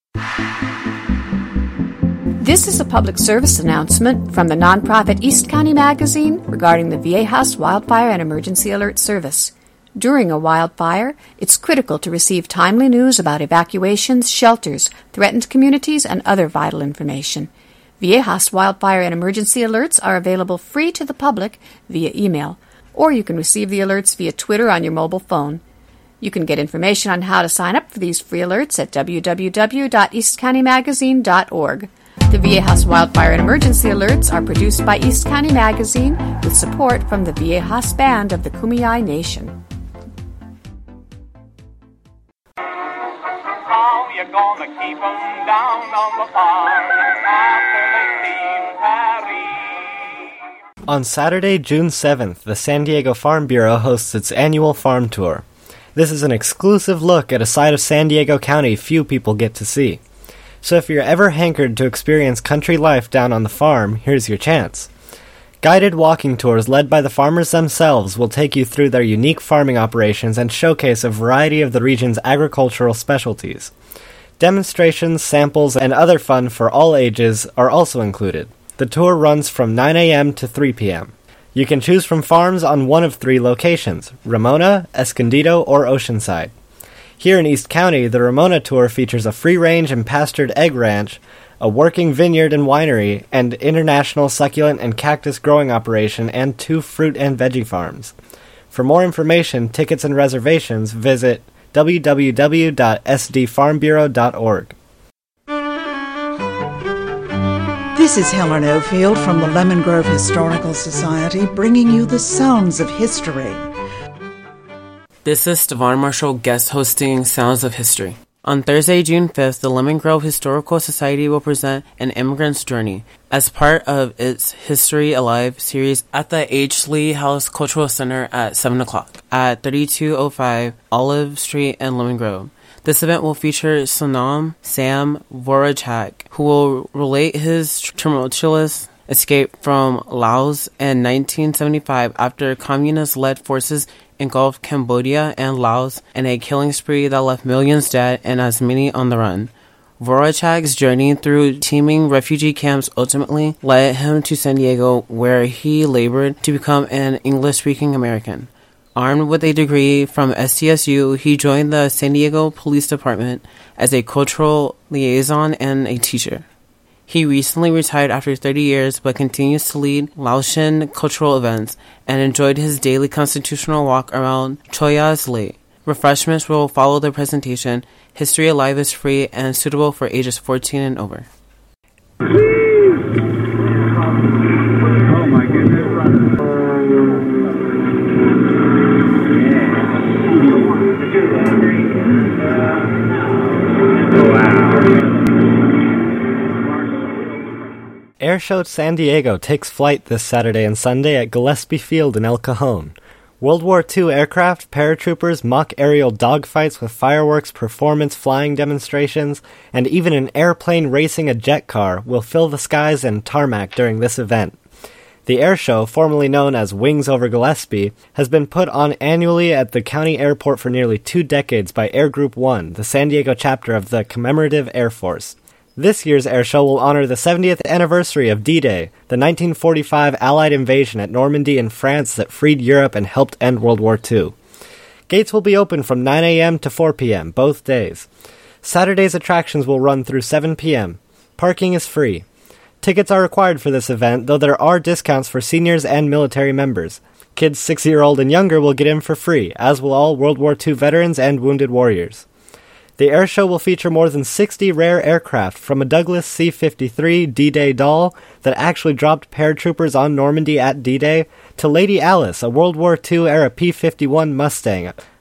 This is a public service announcement from the nonprofit East County Magazine regarding the Viejas Wildfire and Emergency Alert Service. During a wildfire, it's critical to receive timely news about evacuations, shelters, threatened communities, and other vital information. Viejas Wildfire and Emergency Alerts are available free to the public via email, or you can receive the alerts via Twitter on your mobile phone. You can get information on how to sign up for these free alerts at www.eastcountymagazine.org. The Viejas Wildfire and Emergency Alerts are produced by East County Magazine with support from the Viejas Band of the Kumeyaay Nation. How you gonna keep 'em down on the farm after they leave Paris? On Saturday, June 7th, the San Diego Farm Bureau hosts its annual farm tour. This is an exclusive look at a side of San Diego County few people get to see. So if you're ever hankered to experience country life down on the farm, here's your chance. Guided walking tours led by the farmers themselves will take you through their unique farming operations and showcase a variety of the region's agricultural specialties. Demonstrations, samples, and other fun for all ages are also included. The tour runs from 9 a.m. to 3 p.m. You can choose from farms on one of three locations, Ramona, Escondido, or Oceanside. Here in East County, the Ramona tour features a free-range and pastured egg ranch, a working vineyard and winery, and international succulent and cactus growing operation, and 2 fruit and veggie farms. For more information, tickets, and reservations, visit www.sdfarmbureau.org. This is Helen Ofield from the Lemon Grove Historical Society, bringing you the sounds of history. This is Stefan Marshall guest hosting Sounds of History. On Thursday, June 5th, the Lemon Grove Historical Society will present An Immigrant's Journey as part of its History Alive series at the H. Lee House Cultural Center at 7 o'clock at 3205 Olive Street in Lemon Grove. This event will feature Sonam Sam Voracek, who will relate his tumultuous escape from Laos in 1975 after communist-led forces engulfed Cambodia and Laos in a killing spree that left millions dead and as many on the run. Voracek's journey through teeming refugee camps ultimately led him to San Diego, where he labored to become an English-speaking American. Armed with a degree from SDSU, he joined the San Diego Police Department as a cultural liaison and a teacher. He recently retired after 30 years, but continues to lead Laotian cultural events and enjoyed his daily constitutional walk around Choya's Lake. Refreshments will follow the presentation. History Alive is free and suitable for ages 14 and over. Oh my goodness. Airshow San Diego takes flight this Saturday and Sunday at Gillespie Field in El Cajon. World War II aircraft, paratroopers, mock aerial dogfights with fireworks, performance flying demonstrations, and even an airplane racing a jet car will fill the skies and tarmac during this event. The airshow, formerly known as Wings Over Gillespie, has been put on annually at the county airport for nearly 2 decades by Air Group 1, the San Diego chapter of the Commemorative Air Force. This year's airshow will honor the 70th anniversary of D-Day, the 1945 Allied invasion at Normandy in France that freed Europe and helped end World War II. Gates will be open from 9 a.m. to 4 p.m. both days. Saturday's attractions will run through 7 p.m. Parking is free. Tickets are required for this event, though there are discounts for seniors and military members. Kids 6-year-old and younger will get in for free, as will all World War II veterans and wounded warriors. The airshow will feature more than 60 rare aircraft, from a Douglas C-53 D-Day doll that actually dropped paratroopers on Normandy at D-Day, to Lady Alice, a World War II-era P-51 Mustang,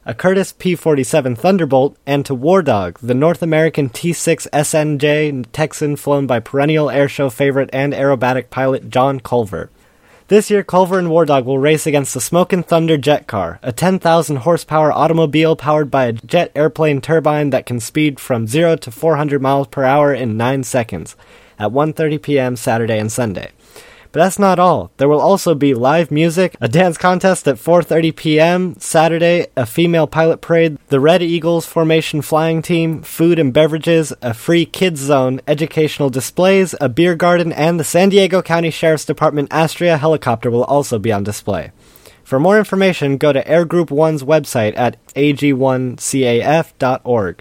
a Curtiss P-47 Thunderbolt, and to War Dog, the North American T-6 SNJ Texan flown by perennial airshow favorite and aerobatic pilot John Culver. This year, Culver and War Dog will race against the Smokin' Thunder jet car, a 10,000 horsepower automobile powered by a jet airplane turbine that can speed from 0 to 400 miles per hour in 9 seconds, at 1:30 p.m. Saturday and Sunday. But that's not all. There will also be live music, a dance contest at 4:30 p.m. Saturday, a female pilot parade, the Red Eagles formation flying team, food and beverages, a free kids zone, educational displays, a beer garden, and the San Diego County Sheriff's Department Astrea helicopter will also be on display. For more information, go to Air Group 1's website at ag1caf.org.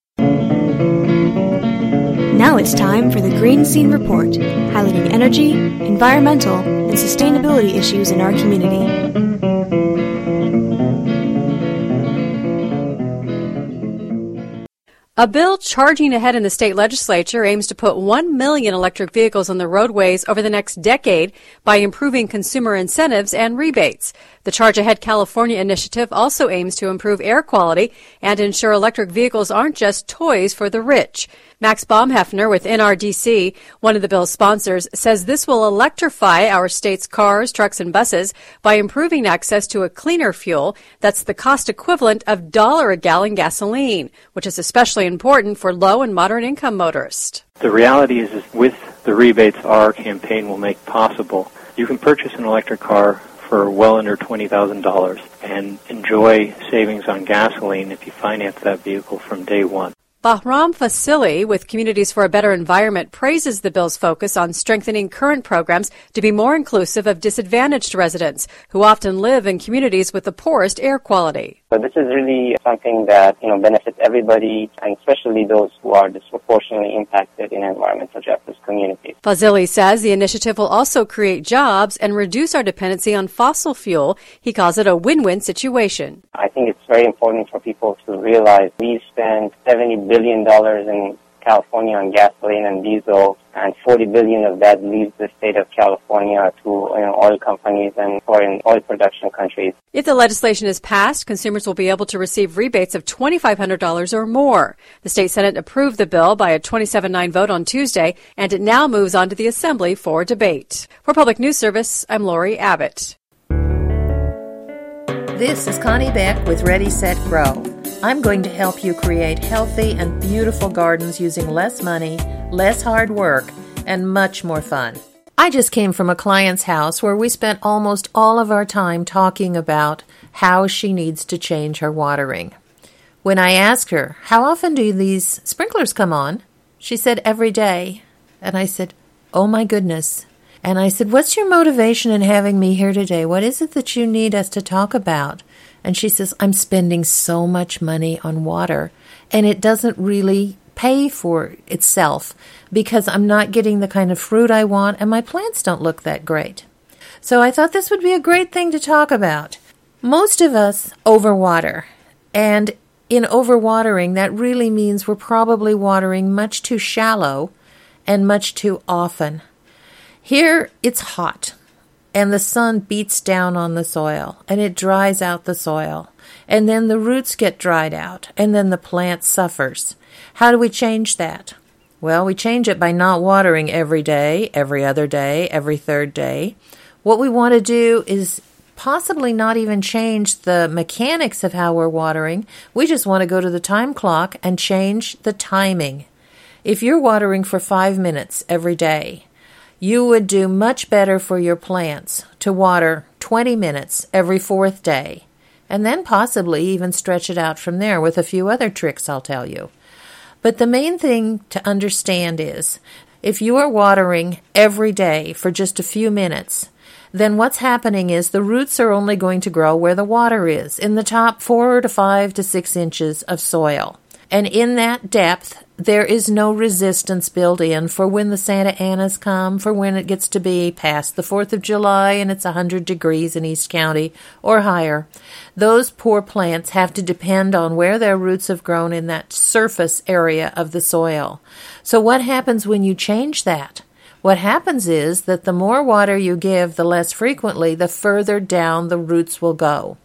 Now it's time for the Green Scene Report, highlighting energy, environmental, and sustainability issues in our community. A bill charging ahead in the state legislature aims to put 1 million electric vehicles on the roadways over the next decade by improving consumer incentives and rebates. The Charge Ahead California initiative also aims to improve air quality and ensure electric vehicles aren't just toys for the rich. Max Baumhefner with NRDC, one of the bill's sponsors, says this will electrify our state's cars, trucks, and buses by improving access to a cleaner fuel that's the cost equivalent of $1 a gallon gasoline, which is especially important for low and moderate income motorists. The reality is with the rebates our campaign will make possible, you can purchase an electric car for well under $20,000 and enjoy savings on gasoline if you finance that vehicle from day one. Bahram Fasili with Communities for a Better Environment praises the bill's focus on strengthening current programs to be more inclusive of disadvantaged residents who often live in communities with the poorest air quality. So this is really something that, benefits everybody, and especially those who are disproportionately impacted in environmental justice communities. Fazili says the initiative will also create jobs and reduce our dependency on fossil fuel. He calls it a win-win situation. I think it's very important for people to realize we spend $70 billion in California on gasoline and diesel, and $40 billion of that leaves the state of California to oil companies and foreign oil production countries. If the legislation is passed, consumers will be able to receive rebates of $2,500 or more. The state Senate approved the bill by a 27-9 vote on Tuesday, and it now moves on to the Assembly for debate. For Public News Service, I'm Lori Abbott. This is Connie Beck with Ready, Set, Grow. I'm going to help you create healthy and beautiful gardens using less money, less hard work, and much more fun. I just came from a client's house where we spent almost all of our time talking about how she needs to change her watering. When I asked her, how often do these sprinklers come on? She said, every day. And I said, oh my goodness. And I said, what's your motivation in having me here today? What is it that you need us to talk about? And she says, I'm spending so much money on water, and it doesn't really pay for itself because I'm not getting the kind of fruit I want, and my plants don't look that great. So I thought this would be a great thing to talk about. Most of us overwater, and in overwatering, that really means we're probably watering much too shallow and much too often. Here, it's hot. And the sun beats down on the soil, and it dries out the soil. And then the roots get dried out, and then the plant suffers. How do we change that? Well, we change it by not watering every day, every other day, every third day. What we want to do is possibly not even change the mechanics of how we're watering. We just want to go to the time clock and change the timing. If you're watering for 5 minutes every day, you would do much better for your plants to water 20 minutes every fourth day, and then possibly even stretch it out from there with a few other tricks I'll tell you. But the main thing to understand is, if you are watering every day for just a few minutes, then what's happening is the roots are only going to grow where the water is, in the top 4 to 5 to 6 inches of soil. And in that depth, there is no resistance built in for when the Santa Anas come, for when it gets to be past the 4th of July and it's 100 degrees in East County or higher. Those poor plants have to depend on where their roots have grown in that surface area of the soil. So what happens when you change that? What happens is that the more water you give, the less frequently, the further down the roots will go.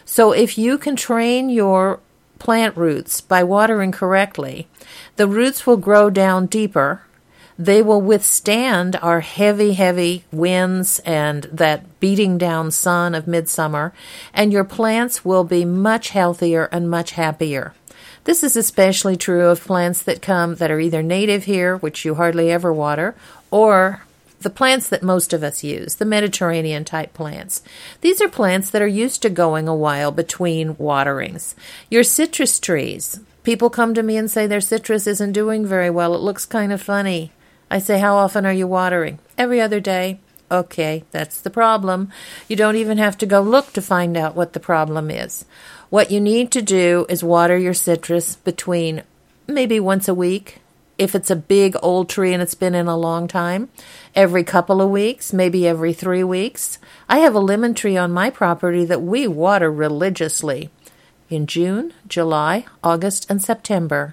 So if you can train your plant roots by watering correctly, the roots will grow down deeper. They will withstand our heavy, heavy winds and that beating down sun of midsummer, and your plants will be much healthier and much happier. This is especially true of plants that are either native here, which you hardly ever water, or the plants that most of us use, the Mediterranean type plants. These are plants that are used to going a while between waterings. Your citrus trees, people come to me and say their citrus isn't doing very well. It looks kind of funny. I say, how often are you watering? Every other day. Okay, that's the problem. You don't even have to go look to find out what the problem is. What you need to do is water your citrus between maybe once a week. If it's a big old tree and it's been in a long time, every couple of weeks, maybe every 3 weeks. I have a lemon tree on my property that we water religiously in June, July, August, and September,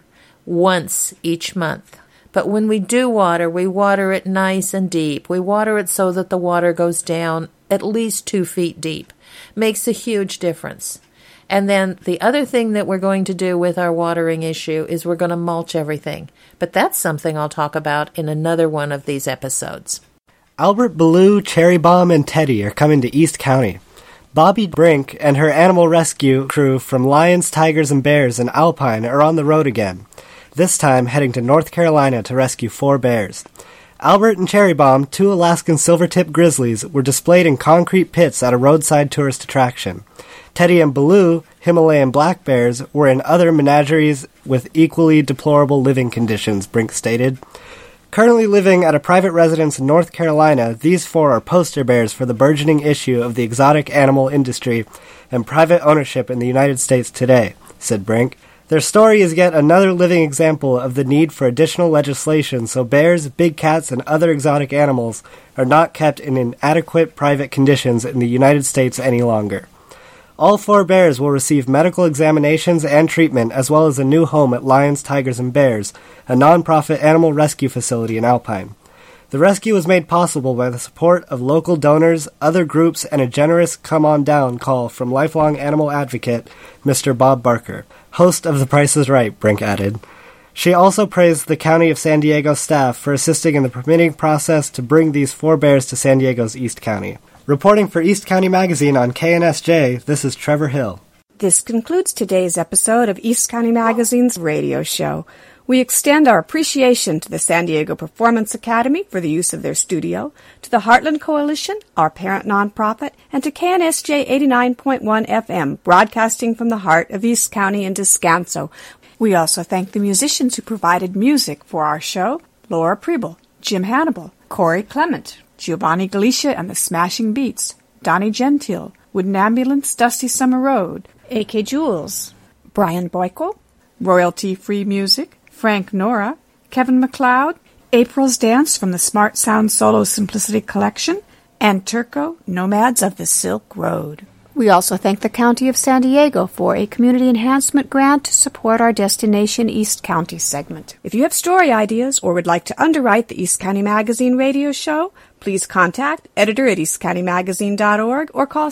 once each month. But when we do water, we water it nice and deep. We water it so that the water goes down at least 2 feet deep. Makes a huge difference. And then the other thing that we're going to do with our watering issue is we're going to mulch everything. But that's something I'll talk about in another one of these episodes. Albert Ballou, Cherry Bomb, and Teddy are coming to East County. Bobby Brink and her animal rescue crew from Lions, Tigers, and Bears in Alpine are on the road again, this time heading to North Carolina to rescue 4 bears. Albert and Cherry Bomb, 2 Alaskan silver-tip grizzlies, were displayed in concrete pits at a roadside tourist attraction. Teddy and Ballou, Himalayan black bears, were in other menageries with equally deplorable living conditions, Brink stated. Currently living at a private residence in North Carolina, these 4 are poster bears for the burgeoning issue of the exotic animal industry and private ownership in the United States today, said Brink. Their story is yet another living example of the need for additional legislation so bears, big cats, and other exotic animals are not kept in inadequate private conditions in the United States any longer. All 4 bears will receive medical examinations and treatment, as well as a new home at Lions, Tigers, and Bears, a non-profit animal rescue facility in Alpine. The rescue was made possible by the support of local donors, other groups, and a generous come-on-down call from lifelong animal advocate Mr. Bob Barker, host of The Price is Right, Brink added. She also praised the County of San Diego staff for assisting in the permitting process to bring these 4 bears to San Diego's East County. Reporting for East County Magazine on KNSJ, this is Trevor Hill. This concludes today's episode of East County Magazine's radio show. We extend our appreciation to the San Diego Performance Academy for the use of their studio, to the Heartland Coalition, our parent nonprofit, and to KNSJ 89.1 FM, broadcasting from the heart of East County in Descanso. We also thank the musicians who provided music for our show: Laura Preble, Jim Hannibal, Corey Clement, Giovanni Galicia and the Smashing Beats, Donnie Gentile, Wooden Ambulance, Dusty Summer Road, A.K. Jules, Brian Boyko, Royalty-Free Music, Frank Nora, Kevin MacLeod, April's Dance from the Smart Sound Solo Simplicity Collection, and Turco, Nomads of the Silk Road. We also thank the County of San Diego for a community enhancement grant to support our Destination East County segment. If you have story ideas or would like to underwrite the East County Magazine radio show, please contact editor at eastcountymagazine.org or call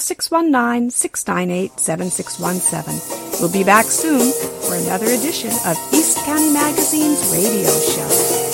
619-698-7617. We'll be back soon for another edition of East County Magazine's radio show.